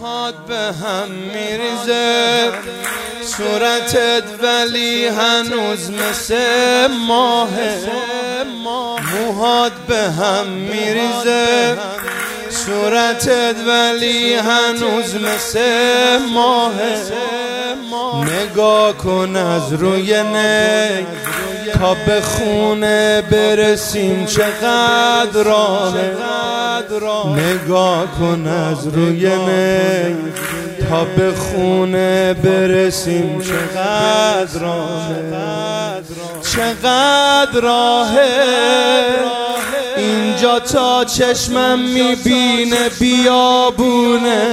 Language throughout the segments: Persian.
موهات به هم میریزه صورتت ولی هنوز مثل ماهه. موهات به هم میریزه صورتت ولی هنوز مثل ماهه. نگاه کن از روی نی تا به خونه برسیم چقدر راهه. نگاه کن از روی نی تا به خونه برسیم چقدر راهه. چقدر راهه اینجا تا چشمم میبینه بیابونه.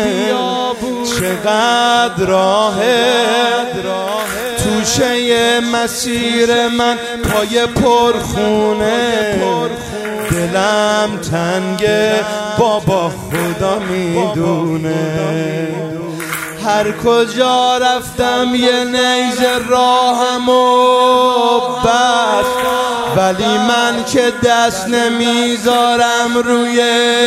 چقدر راهه توشه مسیر من پای پرخونه. دلم تنگه بابا خدا میدونه. هر کجا رفتم یه نیزه راهمو بست ولی من که دست نمیذارم روی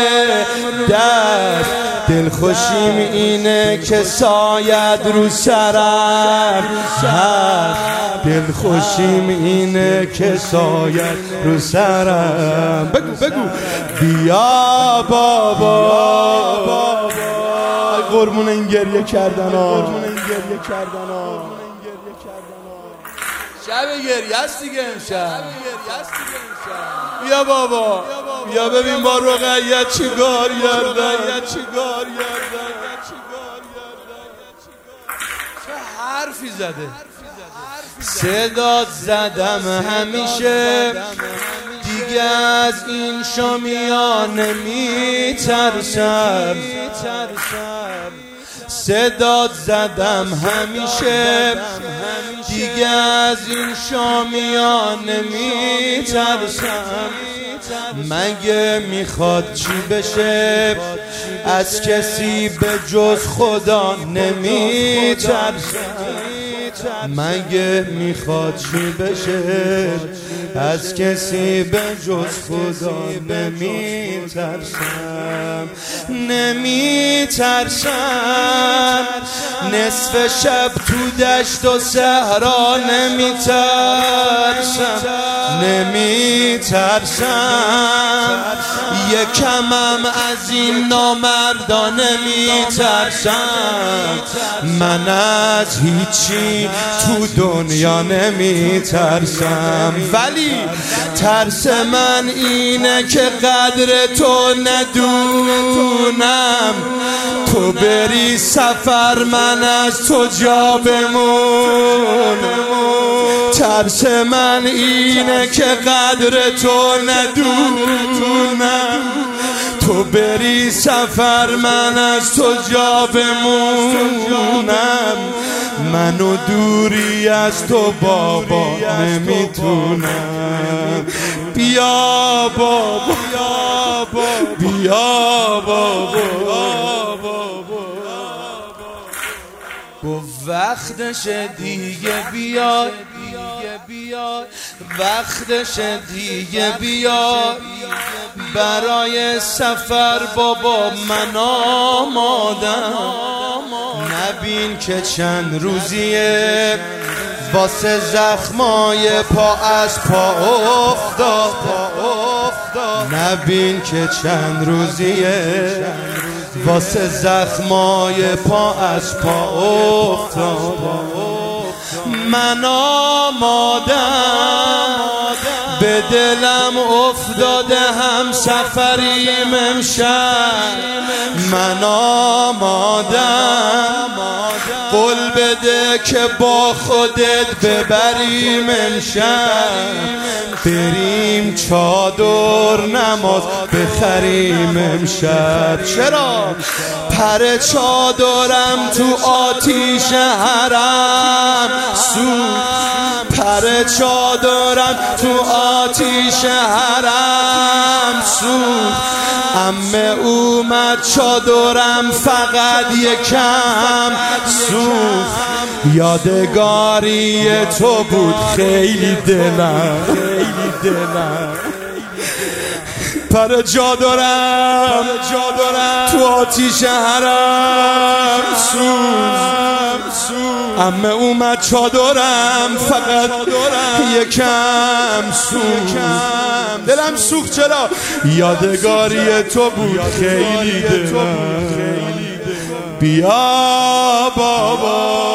دست. دلخوشیم اینه که سایت رو سرم هست. دلخوشیم اینه که سایت رو سرم. بگو بیا بابا قربون این گریه کردن ها. شب گریه است دیگه امشب. بیا بابا بیا ببین با رقیت چیکار کردن. چه حرفی زده. صدات زدم همیشه دیگه از این شامیا نمیترسم. صدات زدم همیشه دیگه از این شامیا نمیترسم. مگه میخواد چی بشه از کسی به جز خدا نمیترسم. مگه میخواد چی بشه از کسی به جز خدا نمیترسم. نصف شب تو دشت و صحرا نمیترسم. یکمم از این نامردا نمیترسم. من از هیچی تو دنیا نمیترسم ولی ترس من اینه که قدر تو ندونم. تو بری سفر من از تو جا بمونم. ترس من اینه که قدر تو ندونم. تو بری سفر من از تو جا بمونم. منو دوری از تو بابا نمیتونم. بیا بابا گفت وقتشه دیگه بیای. وقتشه دیگه بیای برای سفر بابا من آمادم. نبین که چند روزیه واسه زخمای پا از پا افتاد. نبین که چند روزیه واسه زخمای پا از پا افتاد. من آمادم به دلم افتاده هم سفریم امشب. من آمادم قول بده که با خودت ببریم امشب. بریم چادر نماز بخریم امشب. چرا؟ پر چادرم تو آتیش حرم سوخت. پر چادرم تو آتیش حرم سوخت. عمه اومد چادرم فقط یکم سوخت. یادگاری تو بود خیلی دلم. پر چادرم تو تو آتیش حرم سوز. عمه اومد چادرم فقط یکم سوز. دلم سوخت چرا یادگاری تو بود خیلی دلم. بیا بابا